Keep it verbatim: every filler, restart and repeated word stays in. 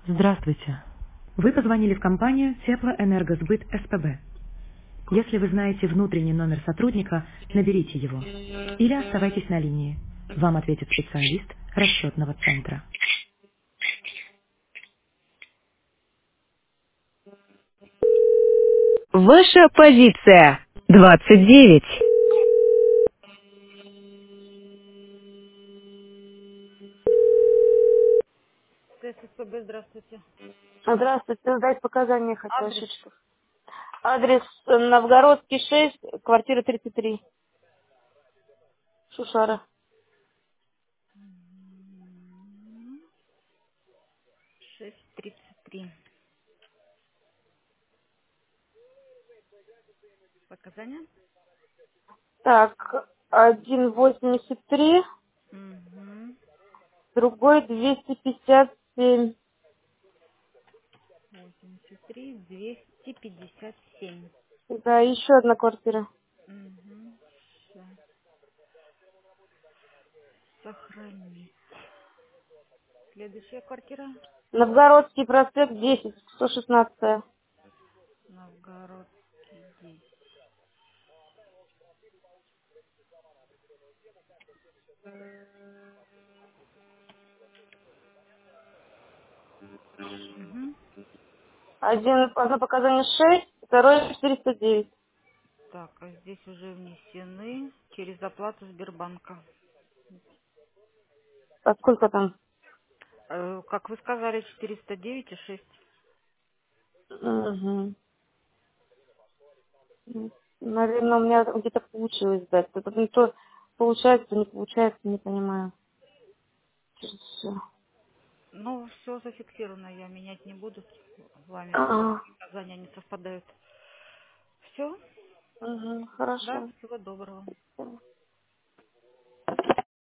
Здравствуйте. Вы позвонили в компанию Теплоэнергосбыт СПБ. Если вы знаете внутренний номер сотрудника, наберите его. Или оставайтесь на линии. Вам ответит специалист расчетного центра. Ваша позиция. двадцать девять. ТССПБ, здравствуйте. Здравствуйте, сдать показания хочу Адрес ошибку. Адрес э, Новгородский шесть, квартира тридцать три, Шушара. шесть тридцать три. Показания? Так, один восемьдесят три, Угу. другой двести пятьдесят семь. восемьдесят три, двести пятьдесят семь. Да, еще одна квартира. Угу. Сохранить. Следующая квартира. Новгородский проспект десять, сто шестнадцать. Новгородский десять. Угу. Один, одно показание шесть, второе четыреста девять. Так, а здесь уже внесены через оплату Сбербанка. А сколько там? Э, как вы сказали, четыреста девять и шесть. Угу. Наверное, у меня где-то получилось сдать. Это не то получается, не получается, не понимаю. Все. Ну, все зафиксировано, я менять не буду. С вами А, показания не совпадают. Все, угу, да, хорошо. всего доброго.